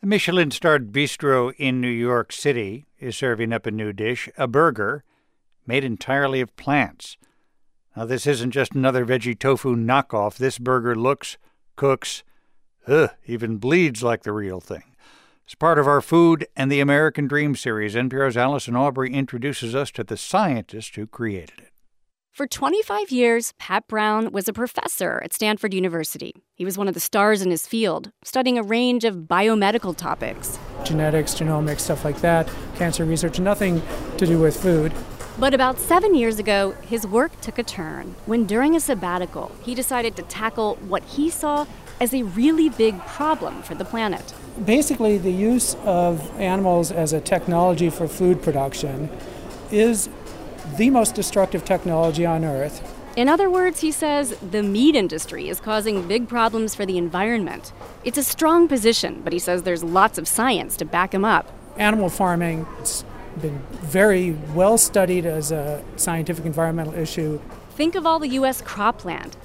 A Michelin-starred bistro in New York City is serving up a new dish, a burger made entirely of plants. Now, this isn't just another veggie tofu knockoff. This burger looks, cooks, even bleeds like the real thing. As part of our Food and the American Dream series, NPR's Allison Aubrey introduces us to the scientist who created it. For 25 years, Pat Brown was a professor at Stanford University. He was one of the stars in his field, studying a range of biomedical topics. Genetics, genomics, stuff like that, cancer research, nothing to do with food. But about 7 years ago, his work took a turn when during a sabbatical, he decided to tackle what he saw as a really big problem for the planet. Basically, the use of animals as a technology for food production is the most destructive technology on Earth. In other words, he says, the meat industry is causing big problems for the environment. It's a strong position, but he says there's lots of science to back him up. Animal farming, it's been very well studied as a scientific environmental issue. Think of all the U.S. cropland.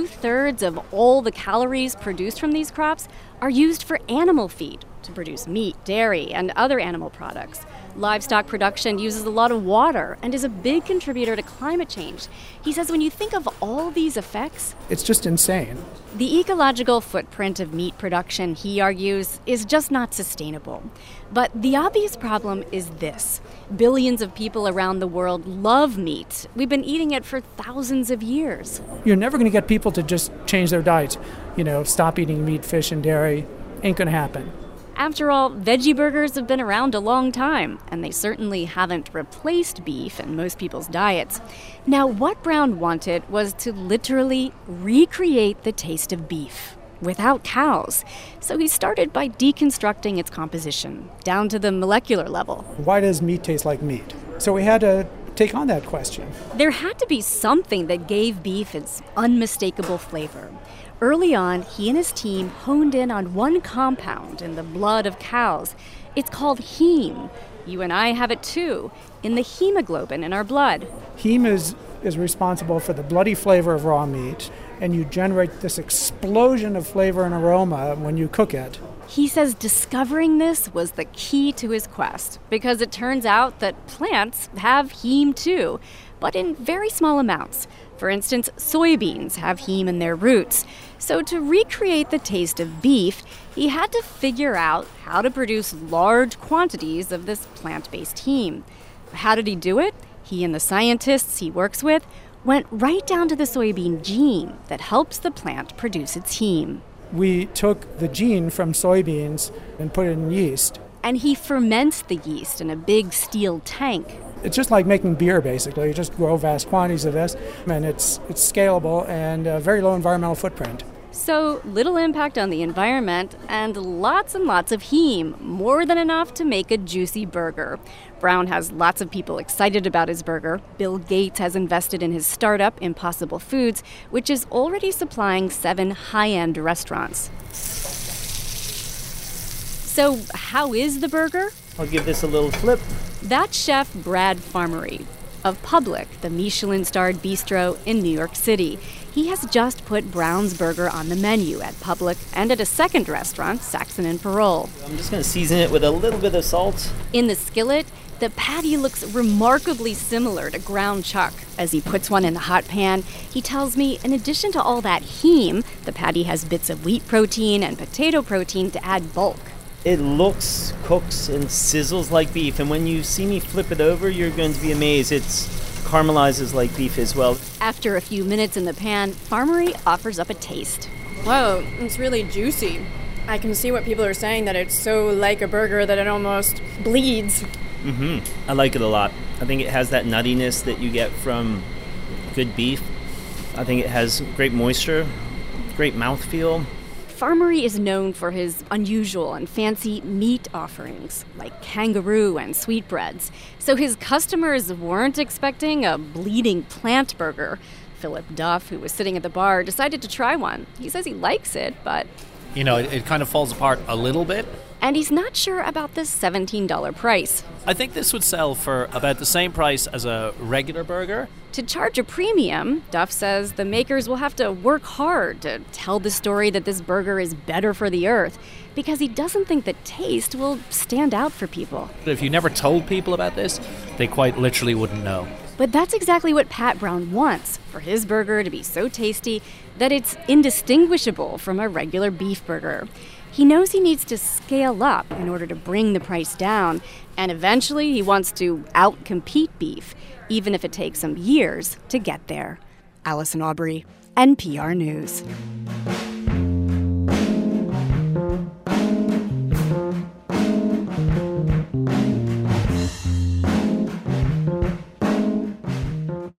2/3 of all the calories produced from these crops are used for animal feed to produce meat, dairy, and other animal products. Livestock production uses a lot of water and is a big contributor to climate change. He says when you think of all these effects, it's just insane. The ecological footprint of meat production, he argues, is just not sustainable. But the obvious problem is this. Billions of people around the world love meat. We've been eating it for thousands of years. You're never going to get people to just change their diets. Stop eating meat, fish, and dairy. Ain't going to happen. After all, veggie burgers have been around a long time, and they certainly haven't replaced beef in most people's diets. Now, what Brown wanted was to literally recreate the taste of beef without cows. So he started by deconstructing its composition, down to the molecular level. Why does meat taste like meat? So we had to take on that question. There had to be something that gave beef its unmistakable flavor. Early on, he and his team honed in on one compound in the blood of cows. It's called heme. You and I have it too, in the hemoglobin in our blood. Heme is responsible for the bloody flavor of raw meat, and you generate this explosion of flavor and aroma when you cook it. He says discovering this was the key to his quest, because it turns out that plants have heme too, but in very small amounts. For instance, soybeans have heme in their roots. So to recreate the taste of beef, he had to figure out how to produce large quantities of this plant-based heme. How did he do it? He and the scientists he works with went right down to the soybean gene that helps the plant produce its heme. We took the gene from soybeans and put it in yeast. And he ferments the yeast in a big steel tank. It's just like making beer, basically. You just grow vast quantities of this, and it's scalable and very low environmental footprint. So little impact on the environment and lots of heme, more than enough to make a juicy burger. Brown has lots of people excited about his burger. Bill Gates has invested in his startup, Impossible Foods, which is already supplying 7 high-end restaurants. So how is the burger? I'll give this a little flip. That's Chef Brad Farmery of Public, the Michelin-starred bistro in New York City. He has just put Brown's burger on the menu at Public and at a second restaurant, Saxon and Parole. I'm just going to season it with a little bit of salt. In the skillet, the patty looks remarkably similar to ground chuck. As he puts one in the hot pan, he tells me in addition to all that heme, the patty has bits of wheat protein and potato protein to add bulk. It looks, cooks, and sizzles like beef, and when you see me flip it over, you're going to be amazed. It caramelizes like beef as well. After a few minutes in the pan, Farmery offers up a taste. Whoa, it's really juicy. I can see what people are saying, that it's so like a burger that it almost bleeds. I like it a lot. I think it has that nuttiness that you get from good beef. I think it has great moisture, great mouthfeel. Farmery is known for his unusual and fancy meat offerings, like kangaroo and sweetbreads. So his customers weren't expecting a bleeding plant burger. Philip Duff, who was sitting at the bar, decided to try one. He says he likes it, but... It kind of falls apart a little bit. And he's not sure about this $17 price. I think this would sell for about the same price as a regular burger. To charge a premium, Duff says the makers will have to work hard to tell the story that this burger is better for the earth, because he doesn't think the taste will stand out for people. If you never told people about this, they quite literally wouldn't know. But that's exactly what Pat Brown wants, for his burger to be so tasty that it's indistinguishable from a regular beef burger. He knows he needs to scale up in order to bring the price down, and eventually he wants to out-compete beef, even if it takes some years to get there. Allison Aubrey, NPR News.